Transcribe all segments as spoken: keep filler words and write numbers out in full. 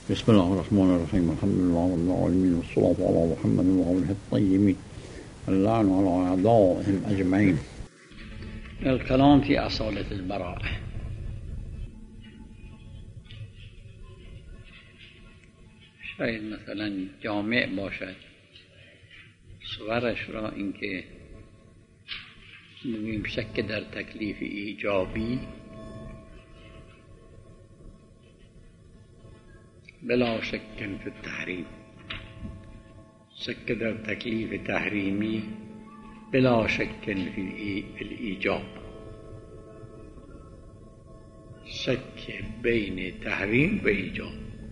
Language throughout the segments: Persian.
بسم الله الرحمن الرحيم. الحمد لله رب العالمين، والصلاة على محمد وآله الطيبين اللعن على أعدائهم أجمعين. الكلام في أصالة البراءة. شاید مثلا جامع باشد صورش را اینکه میگیم شک در تکلیف ایجابی بلا شک فی التحریم، شک در تکلیف تحریمی بلا شک فی الایجاب، شک بین تحریم و ایجاب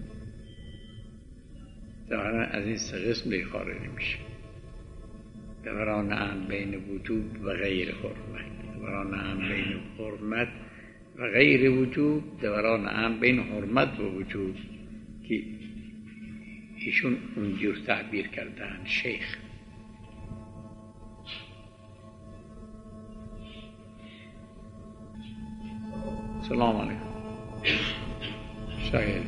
دارن از این سه قسم خارج میشه. دوران ان بین وجوب و غیر حرمت، دوران ان بین حرمت و غیر وجوب، دوران ان بین حرمت و وجوب که ایشون اونجور تعبیر کردن شیخ. سلام علیکم. شاید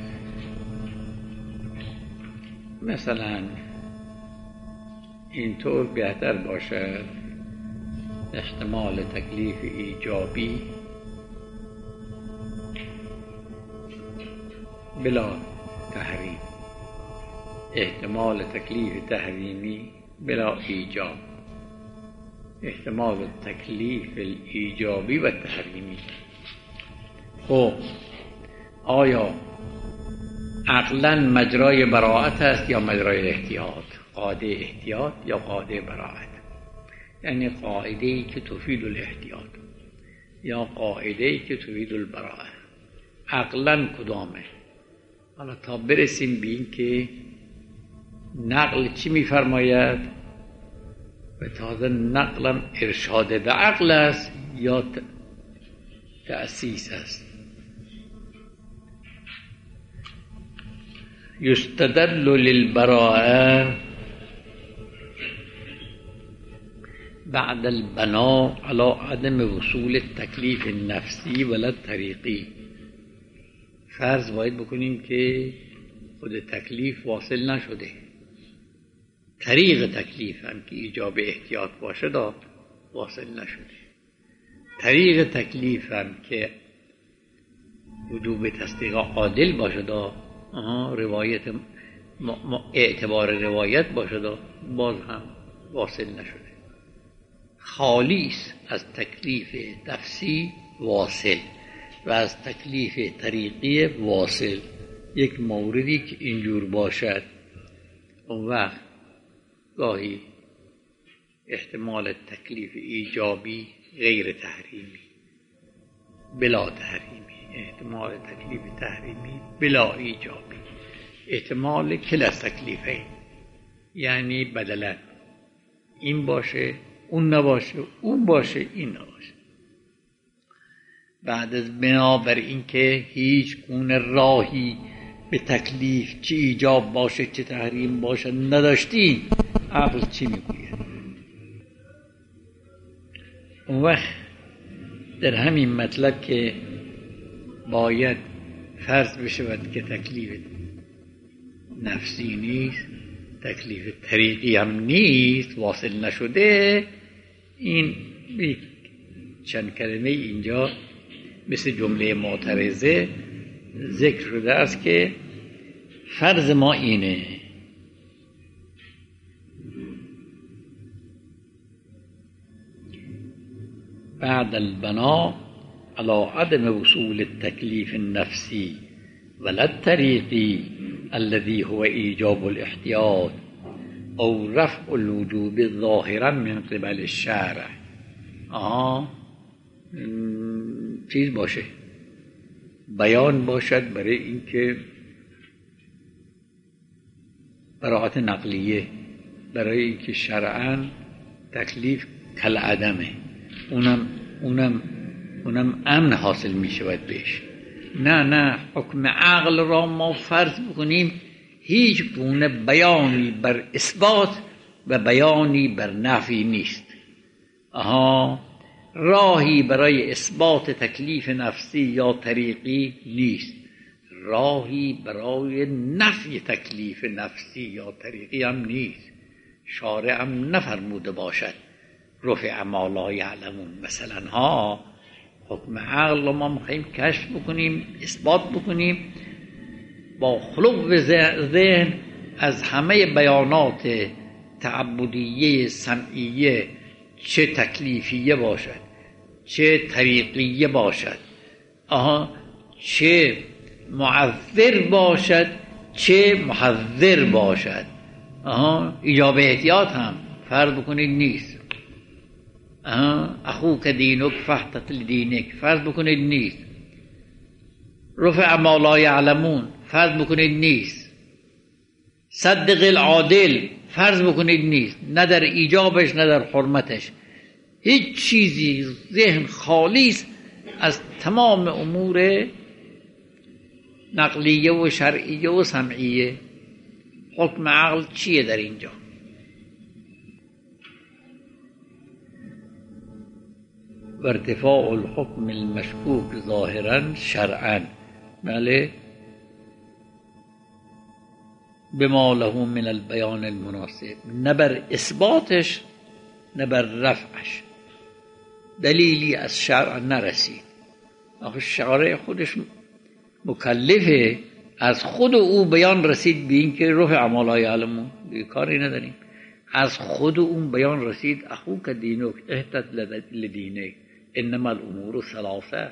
مثلا اینطور بهتر باشد احتمال تکلیف ایجابی بلا تحریم، احتمال تکلیف تحریمی بلا ایجاب، احتمال تکلیف ایجابی و تحریمی. خب آیا عقلا مجرای براءت است یا مجرای احتیاط؟ قاعده احتیاط یا قاعده براءت؟ یعنی قاعده ای که تفید الاحتیاط یا قاعده ای که تفید البراءت. عقلا کدامه؟ حالا تا برسیم به این که نقل چی میفرماید و تازه نقلم ارشاد به عقل است یا تأسیس است. یستدل للبراءة بعد البناء على عدم وصول التکلیف النفسی ولا الطریقی. فرض باید بکنیم که خود تکلیف واصل نشده، طریق تکلیف هم که ایجاب احتیاط باشه داد واصل نشده، طریق تکلیف هم که وجوب تصدیق عادل باشه داد روایت اعتبار روایت باشه داد باز هم واصل نشده. خالیس از تکلیف نفسی واصل و از تکلیف طریقی واصل. یک موردی که اینجور باشد اون وقت گاهی احتمال تکلیف ایجابی غیر تحریمی بلا تحریمی، احتمال تکلیف تحریمی بلا ایجابی، احتمال کلا تکلیفه، یعنی بدلا این باشه اون نباشه، اون باشه این نباشه. بعد از بنابر این که هیچ گونه راهی به تکلیف چه ایجاب باشه چه تحریم باشه نداشتیم، عقل چی میگوید؟ اون وقت در همین مطلب که باید فرض بشود که تکلیف نفسی نیست، تکلیف طریقی هم نیست، واصل نشده، این چند کلمه اینجا مثل جمله معترضه ذکر شده است که فرض ما اینه بعد البناء على عدم وصول التكليف النفسي ولا الطريقي الذي هو إيجاب الاحتياط أو رفع الوجوب ظاهرا من قبل الشارع. آه چیز باشه، بیان باشد برای اینکه براءت نقلیه، برای اینکه شرعاً تکلیف کل عدمه، اونم اونم اونم امن حاصل می شود بهش. نه نه حکم عقل را ما فرض بکنیم هیچ گونه بیانی بر اثبات و بیانی بر نفی نیست. آها راهی برای اثبات تکلیف نفسی یا طریقی نیست، راهی برای نفی تکلیف نفسی یا طریقی هم نیست. شارع هم نفرموده باشد رفع ما لا یعلمون. مثلا ها حکم عقل رو ما میخواییم کشف بکنیم، اثبات بکنیم، با خلو ذهن از همه بیانات تعبدیه سمعیه، چه تکلیفیه باشد چه طریقیه باشد، آها چه معذر باشد چه محذر باشد، آها ایجاب احتیاط هم فرض بکنید نیست، آها اخوک دینک فاحتقل دینک فرض بکنید نیست، رفع ما لا یعلمون فرض بکنید نیست، صدق العادل فرض بکنید نیست، نه در ایجابش نه در حرمتش، هیچ چیزی ذهن خالی است از تمام امور نقلیه و شرعیه و سمعیه. حکم عقل چیه در اینجا؟ و ارتفاع الحکم المشکوک ظاهرا شرعا، بله، بما له من البیان المناسب، نه بر اثباتش نه بر رفعش دلیلی از شرع نرسید. آخه شارع خودش مکلفه، از خود او بیان رسید به این که رفع ما لا یعلمون، کاری نداریم. از خود اون بیان رسید اخوک دینک اهتد لدینک انما الامور ثلاثه.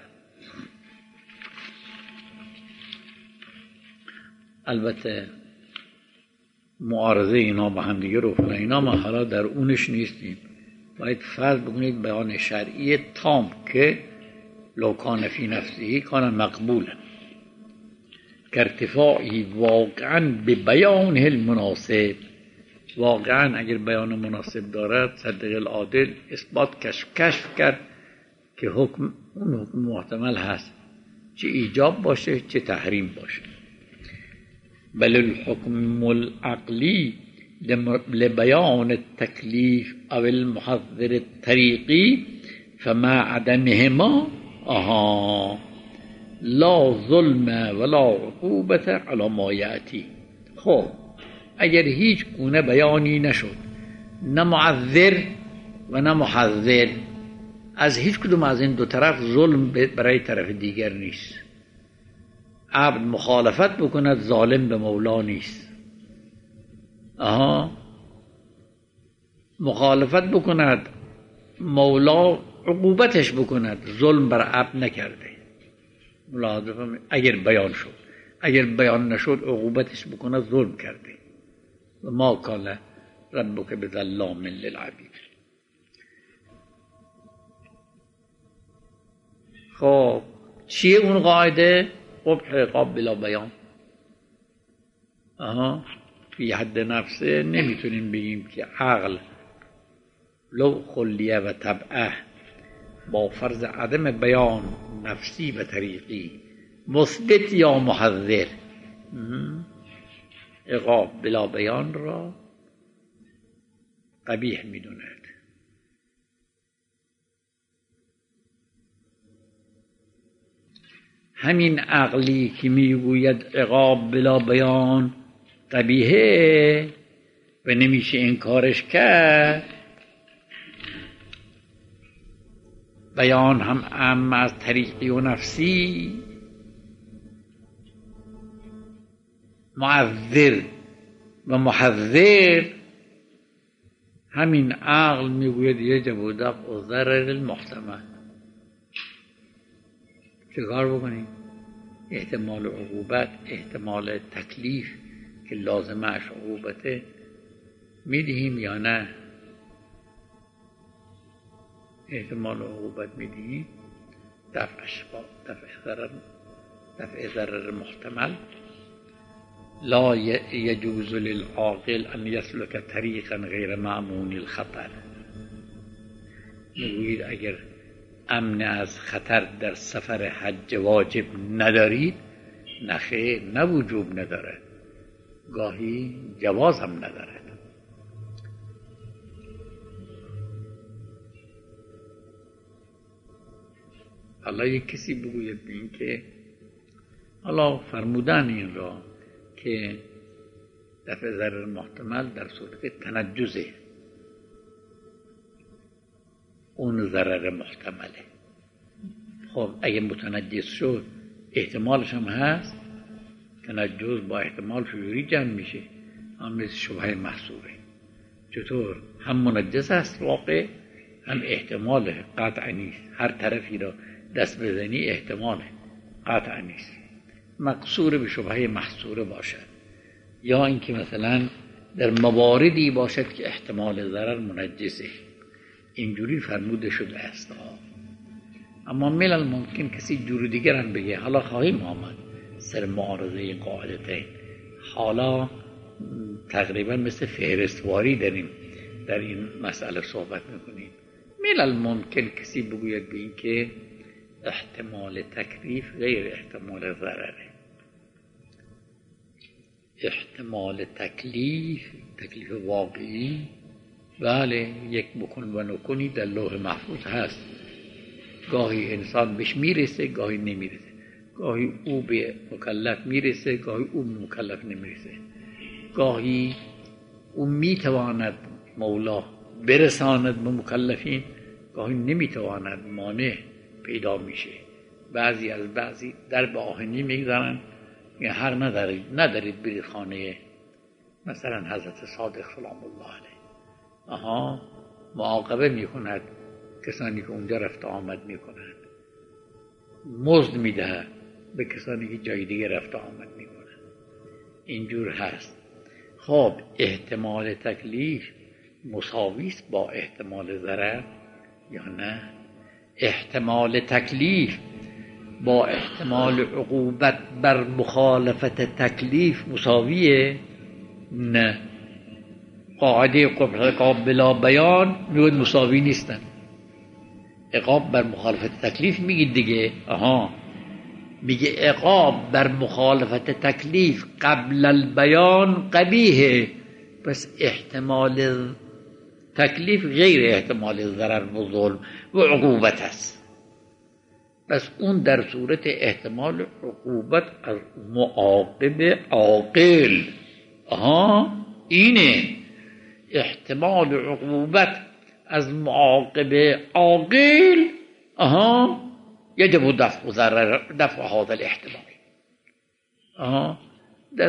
البته معارضه اینا با هم دیگه رو فلا اینا ما حالا در اونش نیستیم. باید فرض بکنید بیان شرعی تام که لو کان فی نفسه کان مقبولا، که ارتفاعی واقعا به بیان المناسب، واقعا اگر بیان مناسب دارد صدق العادل اثبات کشف کشف کرد که حکم اون حکم محتمل هست، چه ایجاب باشه چه تحریم باشه. بل الحکم العقلی لبیان التکلیف او المحذر الطریقی فما عدمهما آها لا ظلم ولا عقوبت علی ما یأتی. خب اگر هیچ گونه بیانی نشد، نه معذر و نه محذر، از هیچ کدوم از این دو طرف ظلم برای طرف دیگر نیست. عبد مخالفت بکند ظالم به مولا نیست، آها مخالفت بکند مولا عقوبتش بکند، ظلم بر عبد نکرده. ملاحظه اگر بیان شد، اگر بیان نشد عقوبتش بکند ظلم کرده. و ما کان ربک بظلام للعبید. خب چیه اون قاعده؟ قبح عقاب بلا بیان. آها فی حد نفسه نمیتونیم بگیم که عقل لو خلیه و طبعه با فرض عدم بیان نفسی و طریقی مثبت یا محذر، عقاب بلا بیان را قبیح میدوند. همین عقلی که میگوید عقاب بلا بیان قبیحه و نمیشه انکارش کرد، بیان هم اما از طریقی و نفسی، معذر و محذر، همین عقل میگوید یجب و دفع ضرر المحتمل. چه کار بکنیم؟ احتمال عقوبت، احتمال تکلیف که لازمش عقوبته میدهیم یا نه؟ احتمال عقوبت میدهیم، دفعش با دفع ضرر، دفع ضرر محتمل. لا یجوز للعاقل ان یسلک طریقا غیر مأمون الخطر. میگوید اگر امن از خطر در سفر حج واجب ندارید، نخیر، نه وجوب ندارد، گاهی جواز هم ندارد. حالا یک کسی بگوید به این که حالا فرمودن این را که دفع ضرر محتمل در صورت تنجزه، اون ضرر محتمله. خب اگه متنجس شد احتمالش هم هست، تنجز با احتمال چجوری جمع میشه؟ هم مثل شبهه محصوره. چطور؟ هم منجس است واقع، هم احتمال قطع نیست. هر طرفی را دست بزنی احتماله، قطع نیست. مقصور به شبهه محصوره باشد، یا اینکه مثلا در مواردی باشد که احتمال ضرر منجسه، اینجوری فرموده شده است. اما ملل ممکن کسی جور دیگر هم بگه. حالا خواهیم آمد سر معارضه قاعدتین. حالا تقریبا مثل فهرستواری داریم در این مسئله صحبت میکنیم. ملل ممکن کسی بگوید به این که احتمال تکلیف غیر احتمال ضرره. احتمال تکلیف، تکلیف واقعی، بله یک بکن و نکنی در لوح محفوظ هست. گاهی انسان بهش میرسه، گاهی نمیرسه. گاهی او به مکلف میرسه، گاهی او به مکلف نمیرسه. گاهی او میتواند مولا برساند به مکلفین، گاهی نمیتواند، مانع پیدا میشه. بعضی از بعضی در به آهنی میگذارن یا هر ندارید ندارید برید خانه مثلا حضرت صادق سلام الله علیه. آها، معاقبه میکند کسانی که اونجا رفت آمد میکنند، مزد میدهد به کسانی که جای دیگه رفت آمد میکنند. اینجور هست. خب احتمال تکلیف مساوی است با احتمال ضرر یا نه؟ احتمال تکلیف با احتمال عقوبت بر مخالفت تکلیف مساویه؟ نه. قاعده قبح عقاب بلا بیان میگوید مساوی نیستن. عقاب بر مخالفت تکلیف میگید دیگه. آها، میگه عقاب بر مخالفت تکلیف قبل البیان قبیحه، پس احتمال تکلیف غیر احتمال ضرر و ظلم و عقوبت است. پس اون در صورت احتمال عقوبت از معاقب عاقل. آها، اینه احتمال عقوبت از معاقب عاقل. آها، یجب دفع ضرر، دفع هذا الاحتمال. آها، در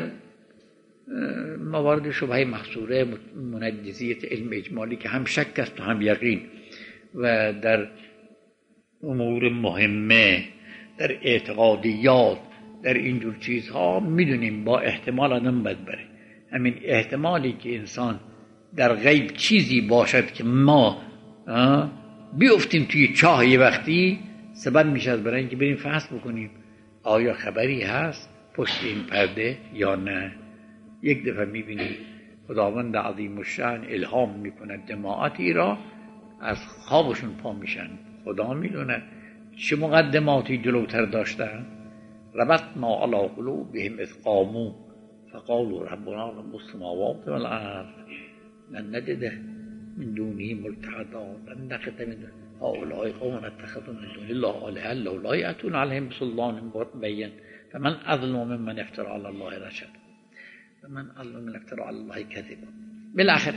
موارد شبهه محصوره، منجزیت علم اجمالی که هم شک است و هم یقین، و در امور مهمه، در اعتقادیات، در اینجور چیزها میدونیم با احتمال آدم بد بره. همین احتمالی که انسان در غیب چیزی باشد که ما بیفتیم توی چاه یه وقتی، سبب میشه از برای اینکه بریم فحص بکنیم آیا خبری هست پشت این پرده یا نه. یک دفعه میبینیم خداوند عظیم الشأن الهام میکند جماعتی را، از خوابشون پا میشن. خدا میدونه چه مقدماتی جلوتر داشتن. ربطنا علی قلوبهم اذ قاموا فقالوا ربنا رب السماوات والارض لن نجد من دونه ملتحدا لن نقت من هؤلاء قوم اتخذوا من دون الله آلهة لولا یأتون علیهم بسلطان بین فمن اظلم ممن افترى علی الله رشدا فمن اظلم ممن افترى علی الله کذبا. بالاخره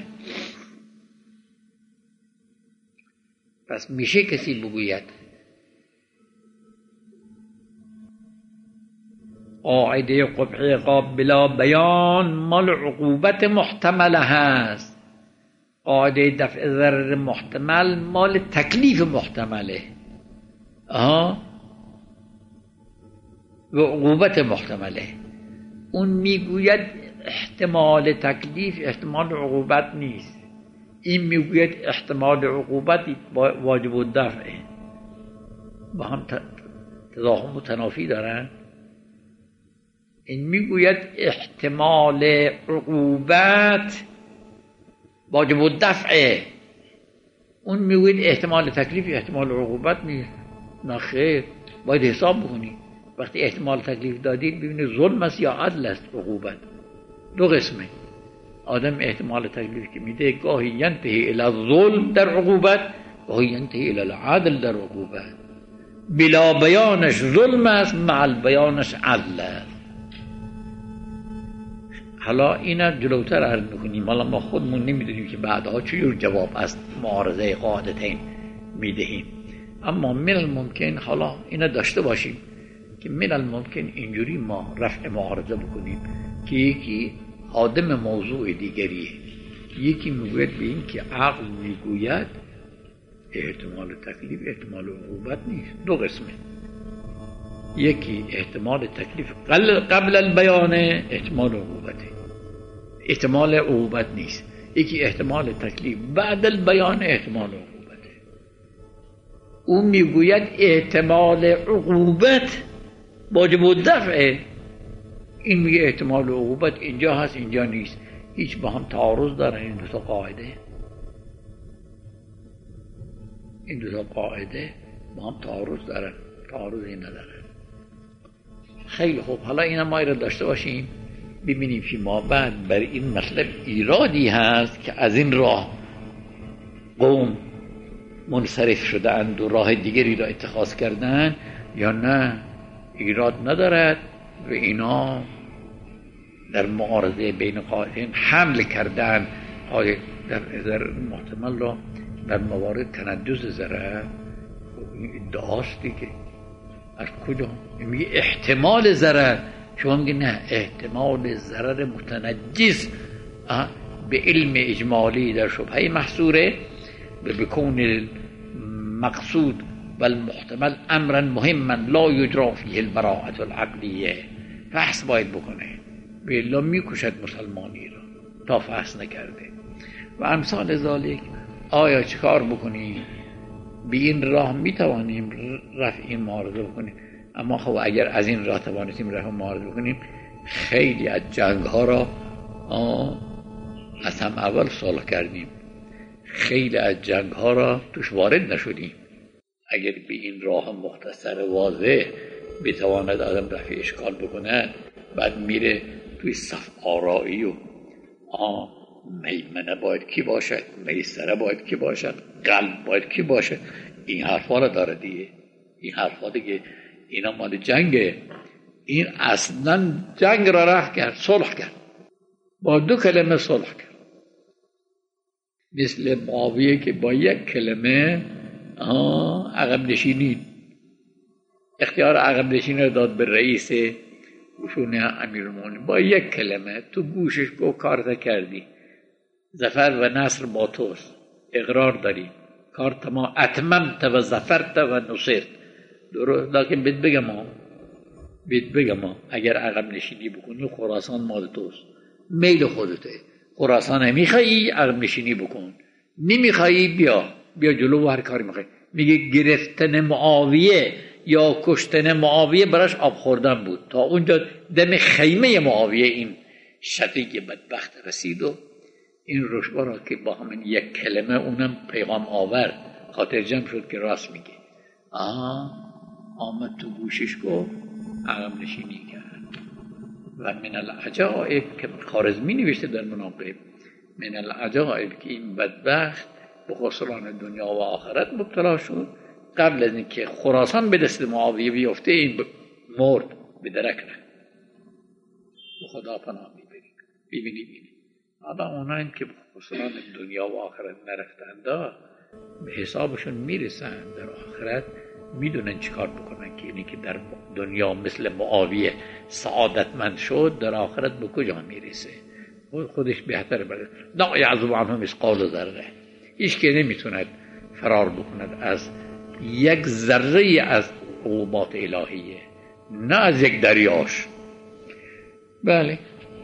پس میشه کسی بگوید قاعده قبح عقاب بلا بیان مال عقوبت محتمله هست، قاعده دفع ضرر محتمل مال تکلیف محتمله. آها، و عقوبت محتمله. اون میگوید احتمال تکلیف احتمال عقوبت نیست، این میگوید احتمال عقوبت واجب الدفعه. با هم تضاهم و تنافی دارن. این میگوید احتمال عقوبت واجب الدفعه، اون میگوید احتمال تکلیف احتمال عقوبت نیست. نه خیر، باید حساب بکنی. وقتی احتمال تکلیف دادید ببینید ظلم است یا عدل است. عقوبت دو قسمه. آدم احتمال تکلیف که میده گاهی ینتهی الی الظلم در عقوبت، گاهی ینتهی الی العدل در عقوبت. بلا بیانش ظلم است، مع بیانش عدل است. حالا اینا جلوتر عرض میکنیم. حالا ما خودمون نمیدونیم که بعدها چجور جواب از معارضه قاعدتین میدهیم، اما من الممکن حالا اینا داشته باشیم که من الممکن اینجوری ما رفع معارضه بکنیم که یکی خادم موضوع دیگریه. یکی میگوید به این که عقل میگوید احتمال تکلیف احتمال عقوبت نیست، دو قسمه. یکی احتمال تکلیف قبل البیان احتمال عقوبته، احتمال عقوبت نیست. یکی احتمال تکلیف بعد البیان احتمال عقوبته. او میگوید احتمال عقوبت واجب الدفعه، این میگه احتمال عقوبت اینجا هست اینجا نیست. هیچ با هم تعارض دارن این دو تا قاعده؟ این دو تا قاعده با هم تعارض دارن؟ تعارضی ندارن. خیلی خوب، حالا اینا ما رو داشته باشیم ببینیم که ما بعد بر این مطلب ایرادی هست که از این راه قوم منصرف شدند و راه دیگری را اتخاذ کردن یا نه ایراد ندارد و اینا در معارضه بین قائلین حمل کردن در نظر محتمل را در موارد تندز ضرر. این ادعاست دیگه. از کجا؟ میگه احتمال ضرر، شما میگه نه احتمال ضرر متنجس به علم اجمالی در شبهه محصوره به بکون مقصود و المحتمل امرا مهما لا یجرا فیه البراءة العقلیه. فحص باید بکنه، به الا میکشد مسلمانی را تا فحص نکرده و امثال ذالک. آیا چیکار بکنیم؟ به این راه میتوانیم رفع این معارضه بکنیم، اما خب اگر از این راه توانستیم رفع معارضه بکنیم خیلی از جنگ ها را از هم اول صلح کردیم، خیلی از جنگ ها را توش وارد نشدیم. اگر به این راه مختصر واضح بتواند آدم رفع اشکال بکنه، بعد میره توی صف آرایی و آه میمنه باید کی باشد، میسره باید کی باشد، قلب باید کی باشد، این حرفا را داره دیگه. این حرفا دیگه اینا مال جنگه. این اصلا جنگ را راه کرد، صلح کرد، با دو کلمه صلح کرد. مثل معاویه که با یک کلمه عقب نشینی، اختیار عقب نشینی را داد به رئیس گوشونه امیرالمومنین. با یک کلمه تو گوشش گو کارت کردی، ظفر و نصر با توست، اقرار داری، کار تمام، اتممت و ظفرت و نصرت. درست، لیکن بید بگم ها بید بگم ها اگر عقب نشینی بکنی خراسان مال توست، میل خودته. خراسان نمیخوایی عقب نشینی بکن، نمیخوایی بیا بیا جلو و هر کاری میخوایی. میگه گرفتن معاویه یا کشتن معاویه براش آب خوردن بود. تا اونجا دم خیمه معاویه این شقیق بدبخت رسید و این رشبا را که با همین یک کلمه اونم پیغام آورد، خاطر جمع شد که راست میگه. آه آمد تو گوشش گفت، عقب نشینی کرد. و من العجائب که خارزمی نوشته در مناقب، من العجائب که این بدبخت به خسران دنیا و آخرت مبتلا شد. قبل از اینکه خراسان به دست معاویه بیفته این مرد به درک رفت. به خدا پناه میبریم. ببینید این حالا اونایی که به خسران دنیا و آخرت نرفتند به حسابشون میرسن در آخرت، میدونن چیکار بکنن. که اینی که در دنیا مثل معاویه سعادتمند شد، در آخرت به کجا میرسه؟ خودش بهتر بره. لا یعزب عنه مثقال ذره. هیچ که نمیتوند فرار بکند از یک ذره از عقوبات الهیه، نه از یک دریاش. بله.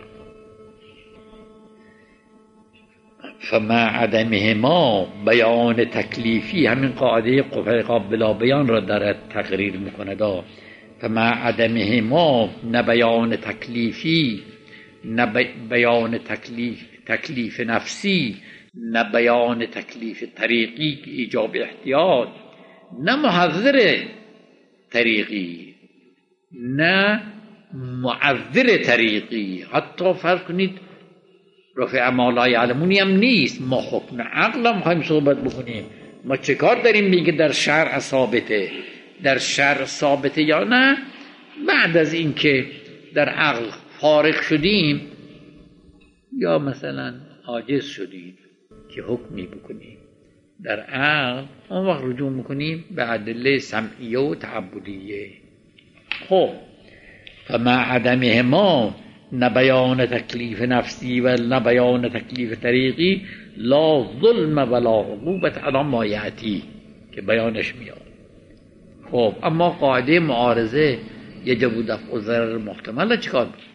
فما عدمهما بیان تکلیفی، همین قاعده قفق بلا بیان را دارد تقریر میکند. فما عدمهما نه بیان تکلیفی، نه بیان تکلیف تکلیف نفسی، نه بیان تکلیف طریقی که ایجاب احتیاط، نه محذر طریقی، نه معذر طریقی. حتی فرض کنید رفع ما لا یعلمونی هم نیست، ما حکم عقل هم خواهیم صحبت بکنیم. ما چه کار داریم میگه در شرع ثابته؟ در شرع ثابته یا نه، بعد از اینکه در عقل فارغ شدیم یا مثلا عاجز شدیم که حکمی بکنیم در عقل، اون وقت رجوع میکنیم به ادله سمعیه و تعبدیه. خب فمع عدمهما نه بیان تکلیف نفسی و نه بیان تکلیف طریقی لا ظلم ولا عقوبت علی ما یأتی که بیانش میاد. خب اما قاعده معارضه یجب دفع الضرر المحتمل چیکار بود؟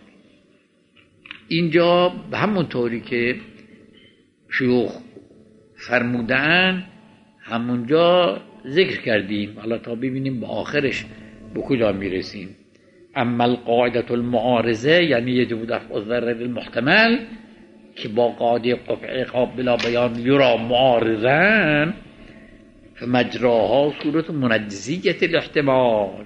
اینجا به همون طوری که شیوخ فرمودن همونجا ذکر کردیم، حالا تا ببینیم به آخرش به کجا میرسیم. اما القاعده المعارضه یعنی یجب دفع الضرر المحتمل که با قاعده قطع قابل بیان یرا معارضن، فمجراها صورت منجزیت الاحتمال.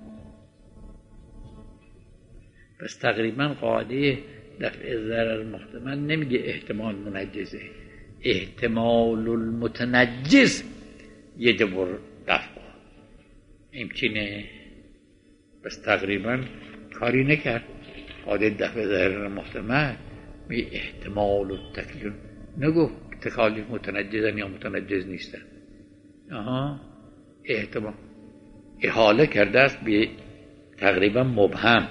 پس تقریبا قاعده دفع ضرر محتمل نمیگه احتمال منجزه، احتمال المتنجز یجب دفع. همچینه. پس تقریبا کاری نکرد. قاعده دفع ضرر محتمل می احتمال التکلیف نگو تکالیف متنجزن یا متنجز نیستن. آها احتمال احاله کرده است به تقریبا مبهم.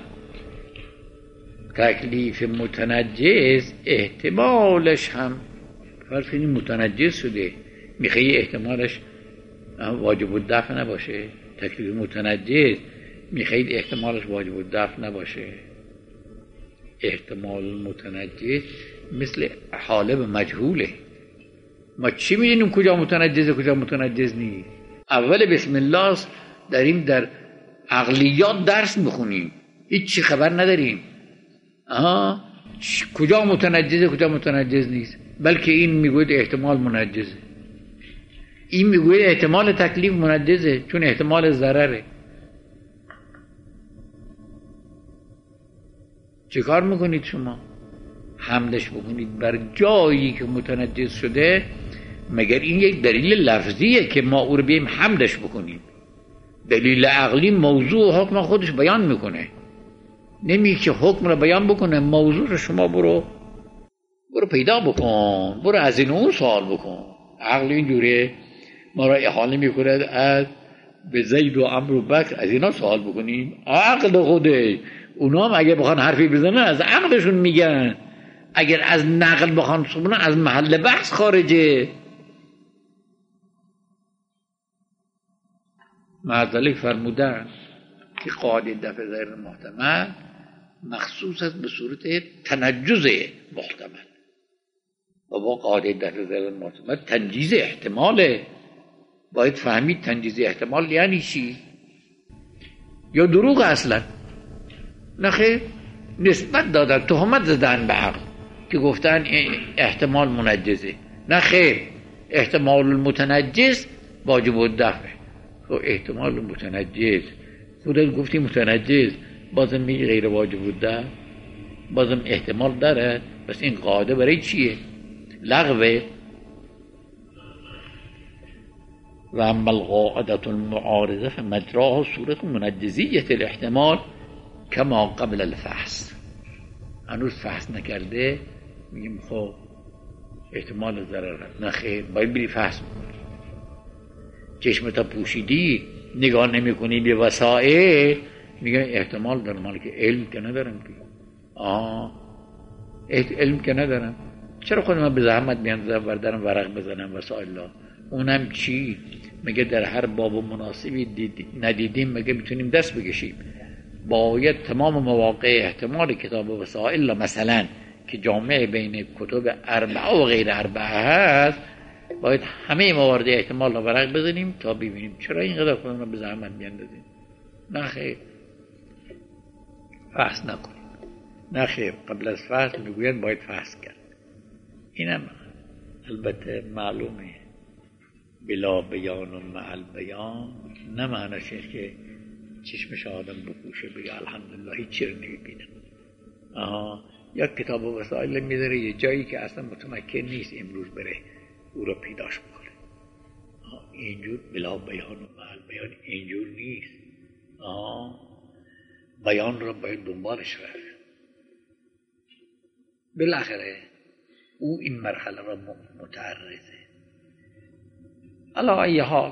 تکلیف متنجز احتمالش هم فرض کنیم متنجز شده، میخوای احتمالش واجب الدفع نباشه. تکلیف متنجز میخوای احتمالش واجب الدفع نباشه. احتمال متنجز مثل حاله به مجهوله. ما چی میدونیم کجا متنجزه کجا متنجز نیست؟ اول بسم الله داریم در عقلیات درس میخونیم، هیچ چی خبر نداریم آها کجا متنجزه کجا متنجز نیست، بلکه این میگوید احتمال منجزه، این میگوید احتمال تکلیف منجزه چون احتمال ضرره. چه کار میکنید شما؟ حملش بکنید بر جایی که متنجز شده، مگر این یک دلیل لفظیه که ما او رو بیم حملش بکنیم؟ دلیل عقلی موضوع و حکم خودش بیان میکنه، نمیگه که حکم رو بیان بکنه، موضوع رو شما برو برو پیدا بکن، برو از این اون سوال بکن. عقل اینجوره ما را احاله میکنه از به زید و عمرو و بکر از اینا سوال بکنیم. عقل خوده اونا هم اگه بخوان حرفی بزنن از عقلشون میگن، اگر از نقل بخوان سبونن از محل بحث خارجه. معذالی فرمودن که قاعده دفع ضرر محتمل مخصوص است به صورت تنجز محتمل و با قاعده دفع ضرر محتمل تنجیز احتماله. باید فهمید تنجیز احتمال یعنی چی یا دروغ اصلا. نخیر نسبت دادن تهمت زدن به عقل که گفتن احتمال منجزه. نخیر احتمال المتنجز واجب الدفع. خب احتمال متنجز خودت گفتی متنجز بازم میگی غیر واجب الدفع، بازم احتمال داره. بس این قاعده برای چیه؟ لغوه. و اما القاعده المعارضه فمجراها صورت منجزیت الاحتمال کما قبل الفحص. هنوز فحص نکرده میگیم خب احتمال ضرر. نه خیر باید بری فحص بکنی. چشمتا پوشیدی نگاه نمی کنی به وسائل، میگه احتمال دارم، مال که علم که ندارم که آه علم که ندارم. چرا خود من به زحمت بیان بردارم ورق بزنم وسائل الله؟ اونم چی؟ مگه در هر باب مناسبی دید... ندیدیم مگه میتونیم دست بکشیم؟ باید تمام مواقع احتمال کتاب وسائل مثلا که جامعه بین کتب اربعه و غیر اربعه هست، باید همه موارد احتمال رو ورق بزنیم تا ببینیم. چرا اینقدر خودمون رو به زحمت بیاندازیم؟ نه خیر فحص نکنیم. نه خیر قبل از فحص میگوید باید فحص کرد. اینم البته معلومه بلا بیان و مع البیان نه معنیش که چشمش آدم بپوشه بگه الحمدلله هیچ چیز نمیبینم. آها یا کتاب و وسائل میذاره یه جایی که اصلا متمکن نیست امروز بره او را پیداش بکنه. اینجور بلا بیان و مع بیان اینجور نیست. آه. بیان را باید دنبالش رفت. بالاخره او این مرحله را متعرضه. علی ای حال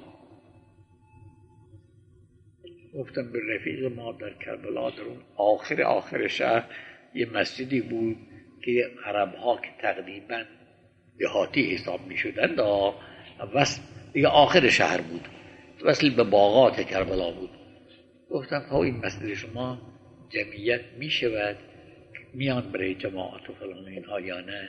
گفتم به رفیق ما در کربلا در اون آخر آخر شهر یه مسجدی بود که عرب ها که تقریبا دهاتی حساب می شدند وصل دیگه آخر شهر بود، وصل به باغات کربلا بود. گفتم خب این مسجد شما جمعیت می شود میان برای جماعت و فلان اینها یا نه؟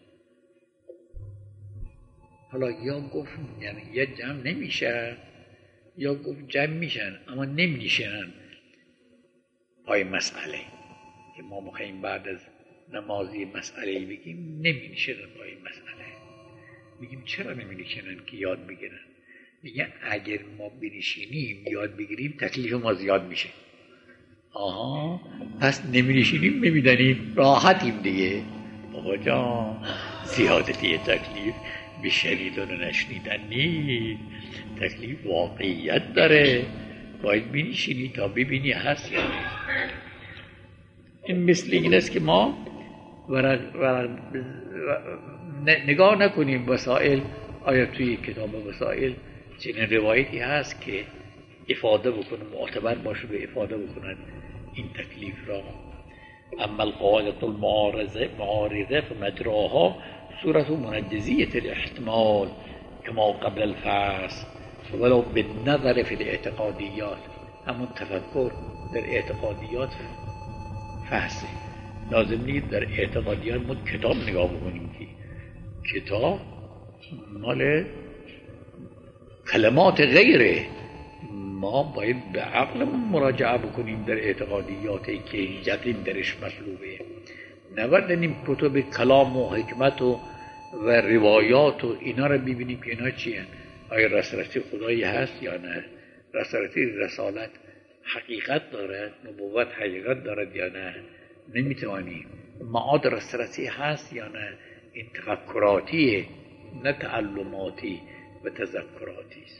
حالا یا گفت جمعیت جمع نمیشه یا گفت جمع میشن اما نمیشنن پای مسئله که ما میخواییم بعد از نمازی مسئله بگیم، نمیشنن پای مسئله. میگیم چرا نمیشنن که یاد بگیرن؟ میگن اگر ما بنشینیم یاد بگیریم تکلیف ما زیاد میشه. آها پس نمیشینیم نمیدنیم راحتیم دیگه. بابا جان زیادتی تکلیف به شنیدن و نشنیدن نیست، تکلیف واقعیت داره، باید بنشینی تا ببینی هست یا نیست. این مثل این است که ما ورق ورق نگاه نکنیم وسائل. آیا توی کتاب وسائل چنین روایتی هست که افاده بکنه، معتبر باشه به افاده بکنن این تکلیف را؟ اما القاعدة المعارضه معارضه فمجراها صورت منجزیة الاحتمال کما قبل الفحص ولو بالنظر في الاعتقادیات. همون تفکر در اعتقادیات فحصه. لازم نیست در اعتقادیات ما کتاب نگاه بکنیم که کتاب مال کلمات غیره، ما باید به عقلمون مراجعه بکنیم در اعتقادیاتی که یقین درش مطلوبه. نبردنیم کتب کلام و حکمت و و روایات و اینا رو ببینیم که اینا چی هست. آیا رسالت خدایی هست یا نه؟ رسالت رسالت حقیقت دارد، نبوت حقیقت دارد یا نه؟ نمیتوانیم. معاد رسالتی هست یا نه؟ این تفکراتیه نه تعلماتی و تذکراتی است.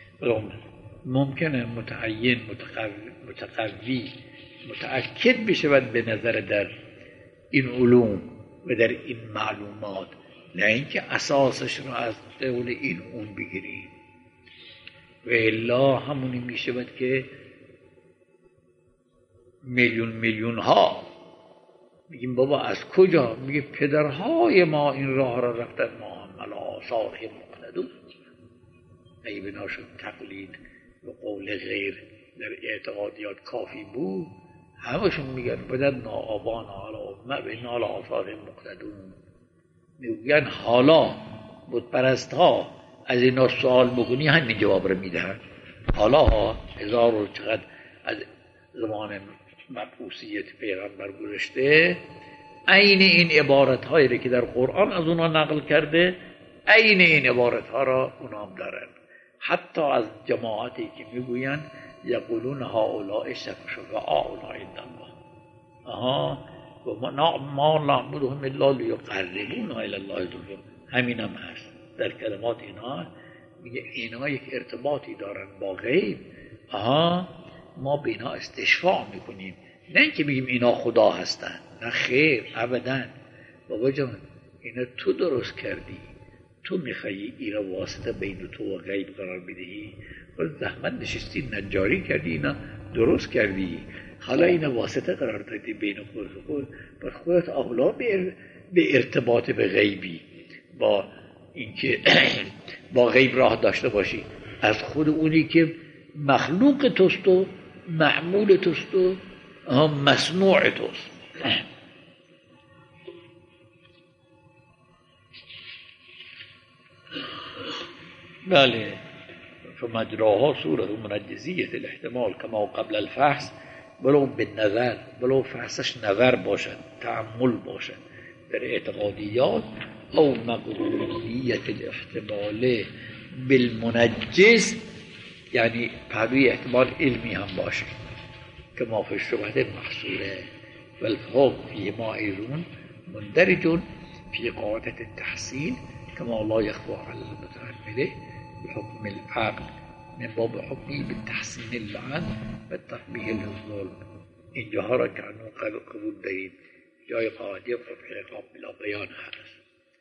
ممکنه متعین متقوی متأکد بشود به نظر در این علوم و در این معلومات، نه اینکه اساسش رو از قول این اون بگیریم. و الا همونی میشود که میلیون میلیون ها میگیم بابا از کجا؟ میگه پدرهای ما این راه را رفتن، ما هم علی آثارهم مقتدون. اگه بنا شد تقلید و قول غیر در اعتقادیات کافی بود، همشون میگن بدن آبان علی امه علی آثارهم مقتدون. میگن حالا بود پرست ها از اینا سوال بکنی همین جواب رو میدهن. حالا هزار و چقدر از زمان مبعوثیت پیغمبر گذشته، عین این عبارت هایی که در قرآن از اونا نقل کرده، عین این عبارت ها را اونا هم دارن. حتی از جماعتی که میگوین یقولون هؤلاء شفعاؤنا عند الله. آها و ما نعبدهم الا لیقربونا الی الله زلفی. همین هم هست در کلمات اینا. میگه اینا یک ارتباطی دارن با غیب. آها ما به اینا استشفاع میکنیم، نه اینکه بگیم اینا خدا هستن، نه خیر ابدا. بابا جان اینا تو درست کردی، تو میخوایی اینا واسطه بین تو و غیب قرار بدهی، و زحمت نشستی نجاری کردی اینا درست کردی، حالا اینا واسطه قرار دادی بین خود و خود، بر خودت اولا به ارتباط به غیبی، با اینکه با غیب راه داشته باشی از خود اونی که مخلوق توست و معمول توست و مصنوع توست. بله فمجراها صورت منجزیت الاحتمال کما قبل الفحص ولو بالنظر، ولو فحصش نظر باشد، تأمل باشد در اعتقادیات، او مقبولیت الاحتمال بالمنجز، یعنی پهلوی احتمال علمی هم باشه که ما فی الشبهه محصوله و الفحق فی ما ایرون مندرج فی قاعدة التحصیل کما لا یخفى علی المتأمل بحکم العقل من باب حکمی به تحسین اللعن و تقبیح الظلم. اینجاها را که انو قبول دارید جای قاعده قبح عقاب بلا بیان هست.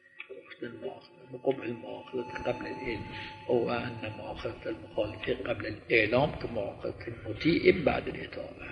قبح المؤاخذة قبل العلم او ان مؤاخذة المخالف قبل الاعلام که مؤاخذة المطیع بعد الاطاعه.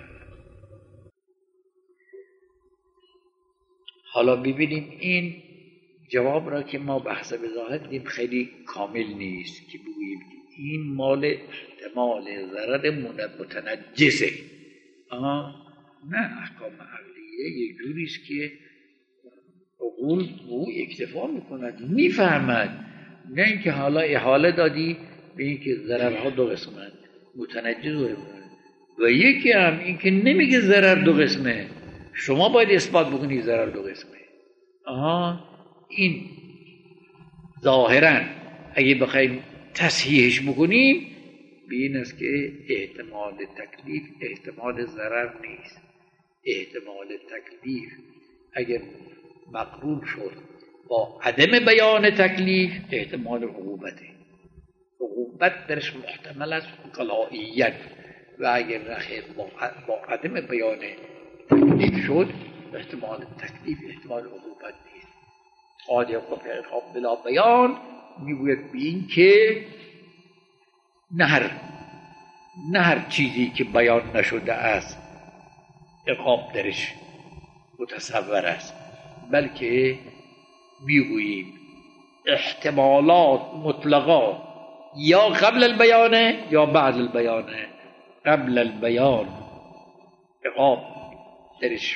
حالا ببینیم این جواب را که ما بحث به ظاهر دیدیم خیلی کامل نیست که بگوییم این مال احتمال ضرر متنجسه. آه نه، احکام عقلیه یک جوریست که عقول او اکتفا میکند، میفهمد. نه اینکه حالا احاله دادی به اینکه ضررها دو قسمند، متنجس و و یکی هم اینکه نمیگه ضرر دو قسمه، شما باید اثبات بکنی ضرر دو قسمه. آها این ظاهرا اگه بخوایم تصحیحش بکنیم به این است که احتمال تکلیف احتمال ضرر نیست. احتمال تکلیف اگر مقرون شد با عدم بیان تکلیف احتمال عقوبته. عقوبت درش محتمل است قلائیت، و اگر رخیر با عدم بیان تکلیف شد احتمال تکلیف احتمال عقوبت نیست. قاضی قبح عقاب بلا بیان میگوید به این که نه هر نه هر چیزی که بیان نشده است عقاب درش متصور است، بلکه میگوییم احتمالات مطلقا یا قبل البیانه یا بعد البیانه. قبل البیان عقاب درش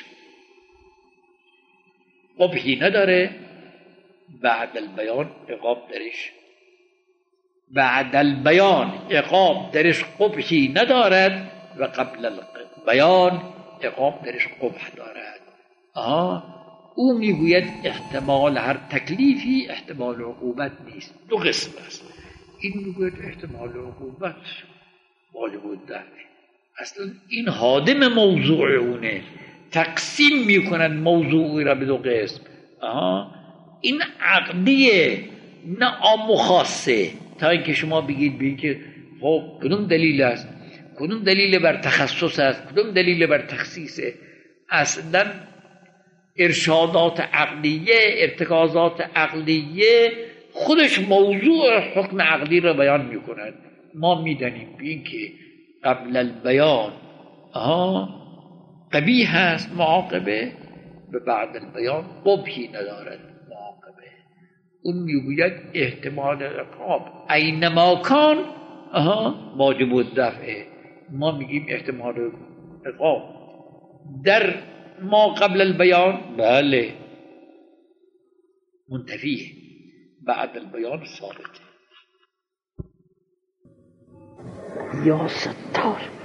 قبحی نداره، بعد البیان عقاب درش بعد البیان عقاب درش قبحی ندارد و قبل البیان عقاب درش قبح دارد. آه او میگوید احتمال هر تکلیفی احتمال عقوبت نیست، دو قسم است. این میگوید احتمال عقوبت واجب الدفع. اصلا این حادم موضوع اونه، تقسیم میکنن موضوعی را به دو قسم. آها این عقدیه نه عام و خاصه. تا اینکه شما بگید بگید که خب کدوم دلیل است، کدوم دلیل بر تخصص است، کدوم دلیل بر تخصیصه. اصلا ارشادات عقلیه، ارتکازات عقلیه خودش موضوع حکم عقلی را بیان میکند. ما میدانیم به این که قبل البیان آها قبیح هست معاقبه و بعد البیان قبحی ندارد معاقبه. اون میگوید احتمال عقاب اینما کان آها واجب الدفعه. ما میگیم احتمال عقاب در ما قبل البیان بله منتفیه، بعد البیان ثابته. یا ستار